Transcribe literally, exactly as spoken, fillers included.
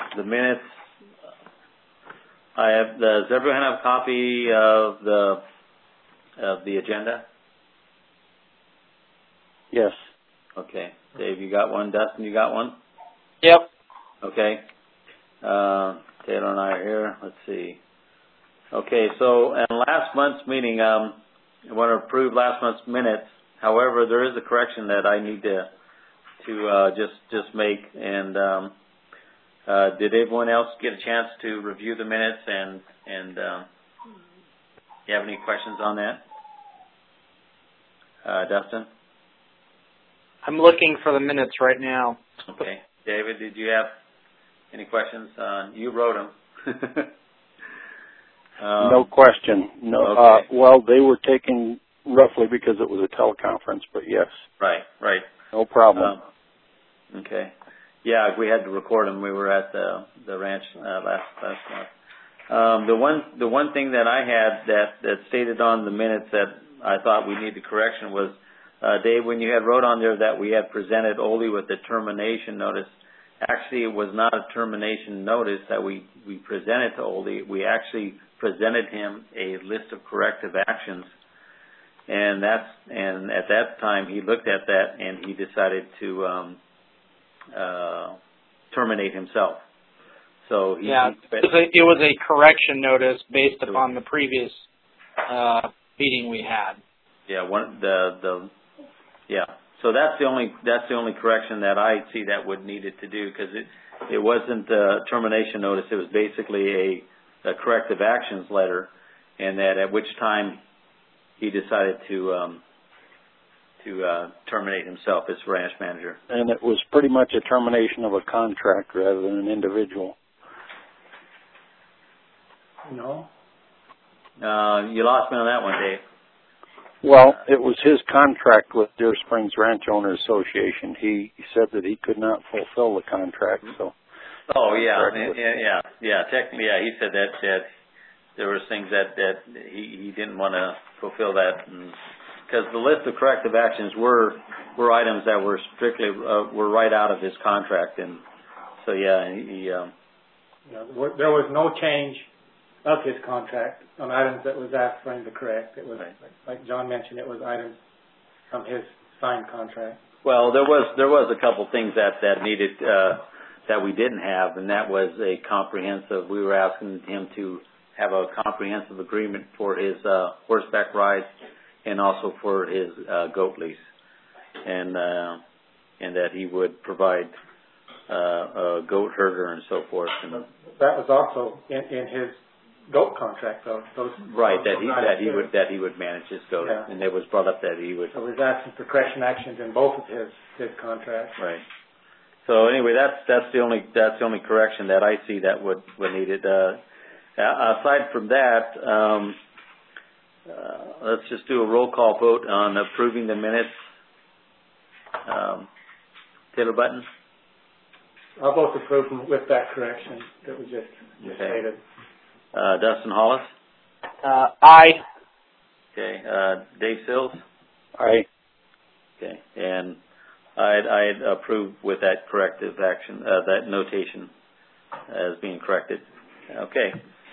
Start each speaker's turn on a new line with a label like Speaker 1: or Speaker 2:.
Speaker 1: the minutes. I have. Does everyone have a copy of the of the agenda?
Speaker 2: Yes.
Speaker 1: Okay. Dave, you got one. Dustin, you got one?
Speaker 3: Yep.
Speaker 1: Okay. Uh, Taylor and I are here. Let's see. Okay, so in last month's meeting, um, I want to approve last month's minutes. However, there is a correction that I need to to uh, just just make. And um, uh, did everyone else get a chance to review the minutes? And and um, you have any questions on that, uh, Dustin?
Speaker 3: I'm looking for the minutes right now.
Speaker 1: Okay, David, did you have any questions? Uh, you wrote them. um,
Speaker 2: no question. No.
Speaker 1: Okay.
Speaker 2: Uh, well, they were taken roughly because it was a teleconference, but yes.
Speaker 1: Right, right.
Speaker 2: No problem.
Speaker 1: Um, okay. Yeah, we had to record them. We were at the the ranch uh, last last month. Um, the one the one thing that I had that that stated on the minutes that I thought we needed correction was, uh, Dave, when you had wrote on there that we had presented Ole with the termination notice. Actually, it was not a termination notice that we we presented to Ole. We actually presented him a list of corrective actions. And that's and at that time he looked at that and he decided to um, uh, terminate himself. So he,
Speaker 3: yeah,
Speaker 1: he,
Speaker 3: it was, a, it was a correction notice based upon the previous uh, meeting we had.
Speaker 1: Yeah, one the the yeah. So that's the only that's the only correction that I see that would need it to do, because it it wasn't a termination notice. It was basically a, a corrective actions letter, and that at which time he decided to um, to uh, terminate himself as ranch manager.
Speaker 2: And it was pretty much a termination of a contract rather than an individual.
Speaker 4: No.
Speaker 1: Uh, you lost me on that one, Dave.
Speaker 2: Well, it was his contract with Deer Springs Ranch Owners Association. He said that he could not fulfill the contract, so.
Speaker 1: Oh yeah, yeah, yeah, yeah. Technically, yeah. He said that that there were things that that he, he didn't want to fulfill that, because the list of corrective actions were were items that were strictly uh, were right out of his contract, and so yeah, he. he um,
Speaker 4: yeah, there was no change of his contract on items that was asked for him to correct. It was,
Speaker 1: right.
Speaker 4: like, like John mentioned, it was items from his signed contract.
Speaker 1: Well, there was there was a couple things that that needed uh, that we didn't have, and that was a comprehensive. We were asking him to have a comprehensive agreement for his uh, horseback rides and also for his uh, goat lease, and uh, and that he would provide uh, a goat herder and so forth. And
Speaker 4: that was also in, in his goat contract, though. Those,
Speaker 1: right, that he that he would that he would manage his goat,
Speaker 4: yeah.
Speaker 1: And it was brought up that he would.
Speaker 4: So he's asking for correction actions in both of his his contracts.
Speaker 1: Right. So anyway, that's that's the only that's the only correction that I see that would would needed. Uh, aside from that, um, uh, let's just do a roll call vote on approving the minutes. Um, Taylor Button.
Speaker 4: I'll vote to approve them with that correction that was just, just
Speaker 1: okay.
Speaker 4: stated.
Speaker 1: Uh, Dustin Hollis.
Speaker 3: Uh, aye.
Speaker 1: Okay. Uh, Dave Sills.
Speaker 2: Aye.
Speaker 1: Okay. And I'd, I'd approve with that corrective action, uh, that notation as being corrected. Okay.